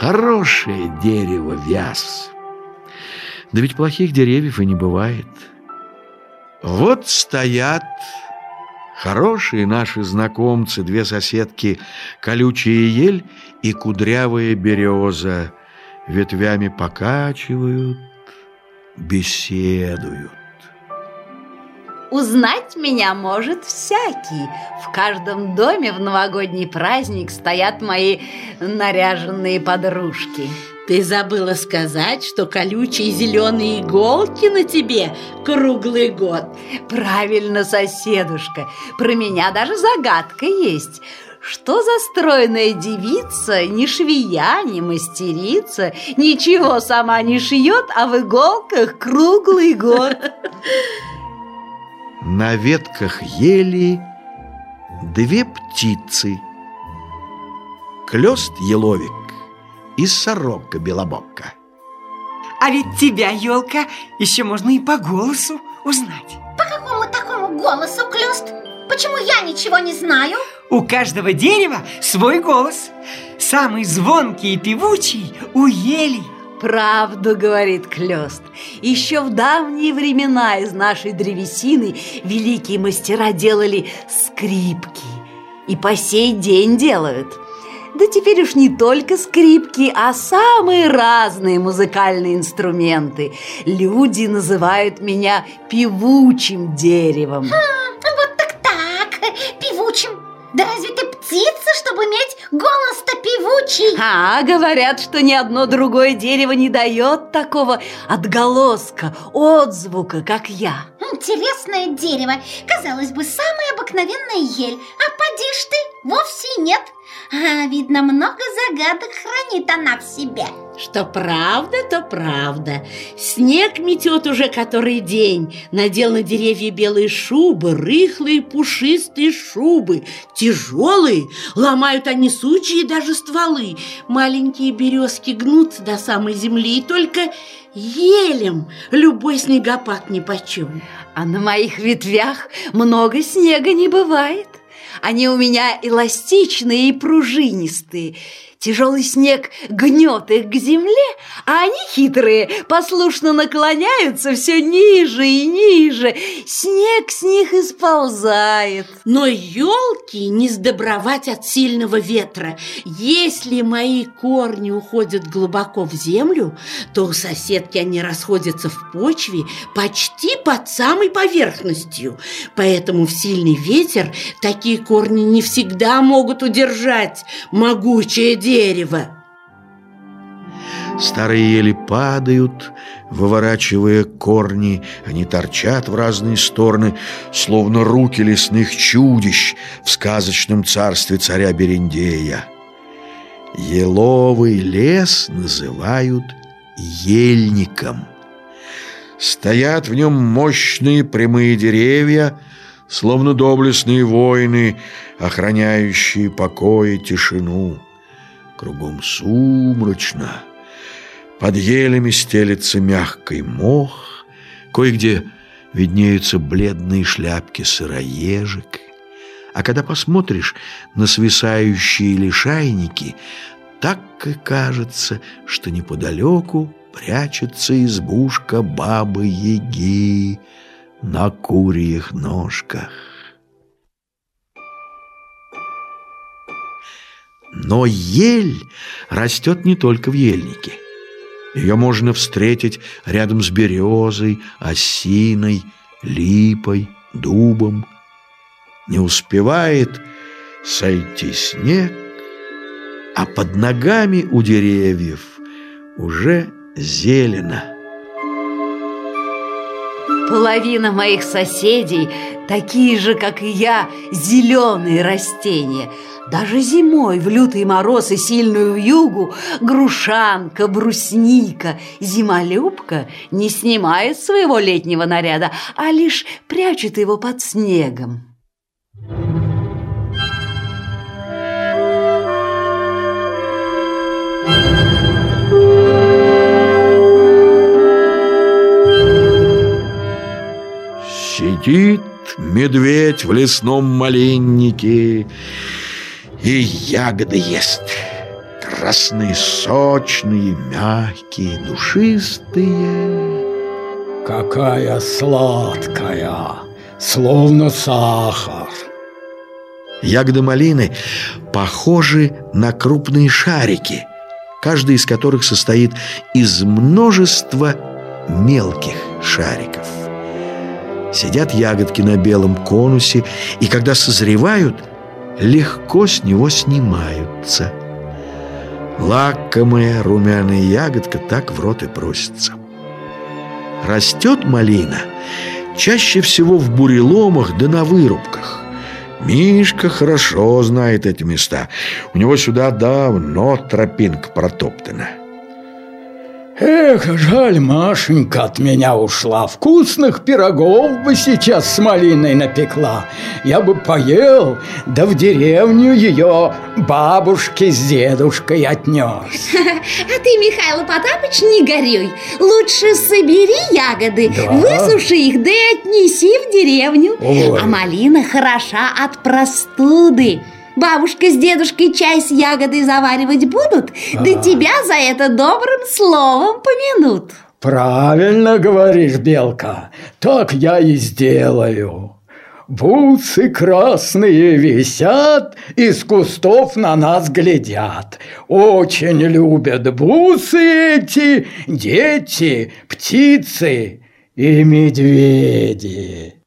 Хорошее дерево вяз. Да ведь плохих деревьев и не бывает. Вот стоят хорошие наши знакомцы, две соседки, колючая ель и кудрявая береза, ветвями покачивают, беседуют. Узнать меня может всякий. В каждом доме в новогодний праздник стоят мои наряженные подружки. Ты забыла сказать, что колючие зеленые иголки на тебе круглый год. Правильно, соседушка. Про меня даже загадка есть. Что за стройная девица, ни швея, ни мастерица, ничего сама не шьет, а в иголках круглый год. На ветках ели две птицы: клёст еловик и сорока белобокка. А ведь тебя, елка, еще можно и по голосу узнать. По какому такому голосу, Клёст? Почему я ничего не знаю? У каждого дерева свой голос. Самый звонкий и певучий у ели. Правду говорит Клёст. Еще в давние времена из нашей древесины великие мастера делали скрипки. И по сей день делают. Да теперь уж не только скрипки, а самые разные музыкальные инструменты. Люди называют меня певучим деревом. Вот так, певучим. Да разве ты птица, чтобы иметь голос-то певучий? Говорят, что ни одно другое дерево не дает такого отголоска, отзвука, как я. Интересное дерево. Казалось бы, самая обыкновенная ель. А поди ж ты, вовсе нет. Видно, много загадок хранит она в себе. Что правда, то правда. Снег метет уже который день. Надел на деревья белые шубы, рыхлые пушистые шубы, тяжелые, ломают они сучьи и даже стволы. Маленькие березки гнутся до самой земли, и только елем любой снегопад нипочем. А на моих ветвях много снега не бывает. Они у меня эластичные и пружинистые. Тяжелый снег гнет их к земле, а они хитрые, послушно наклоняются все ниже и ниже. Снег с них и сползает. Но елки не сдобровать от сильного ветра. Если мои корни уходят глубоко в землю, то у соседки они расходятся в почве почти под самой поверхностью. Поэтому в сильный ветер такие корни не всегда могут удержать могучее дерево. Старые ели падают, выворачивая корни. Они торчат в разные стороны, словно руки лесных чудищ в сказочном царстве царя Берендея. Еловый лес называют ельником. Стоят в нем мощные прямые деревья, словно доблестные воины, охраняющие покой и тишину. Кругом сумрачно, под елями стелется мягкий мох, кое-где виднеются бледные шляпки сыроежек. А когда посмотришь на свисающие лишайники, так и кажется, что неподалеку прячется избушка бабы-яги на курьих ножках. Но ель растет не только в ельнике. Ее можно встретить рядом с березой, осиной, липой, дубом. Не успевает сойти снег, а под ногами у деревьев уже зелено. Половина моих соседей такие же, как и я, зеленые растения. Даже зимой в лютый мороз и сильную вьюгу грушанка, брусника, зимолюбка не снимает своего летнего наряда, а лишь прячет его под снегом. Сидит медведь в лесном малиннике и ягоды ест. красные, сочные, мягкие, душистые. Какая сладкая, словно сахар. Ягоды малины похожи на крупные шарики, каждый из которых состоит из множества мелких шариков. Сидят ягодки на белом конусе, и когда созревают, легко с него снимаются. Лакомая румяная ягодка так в рот и просится. Растет малина чаще всего в буреломах да на вырубках. Мишка хорошо знает эти места. У него сюда давно тропинка протоптана. Эх, жаль, Машенька от меня ушла. Вкусных пирогов бы сейчас с малиной напекла. Я бы поел, да в деревню ее бабушке с дедушкой отнес. А ты, Михаил Потапыч, не горюй. Лучше собери ягоды, высуши их, да и отнеси в деревню. Ой. А малина хороша от простуды. Бабушка с дедушкой чай с ягодой заваривать будут, да тебя за это добрым словом помянут. Правильно говоришь, Белка, так я и сделаю. Бусы красные висят, из кустов на нас глядят. Очень любят бусы эти дети, птицы и медведи.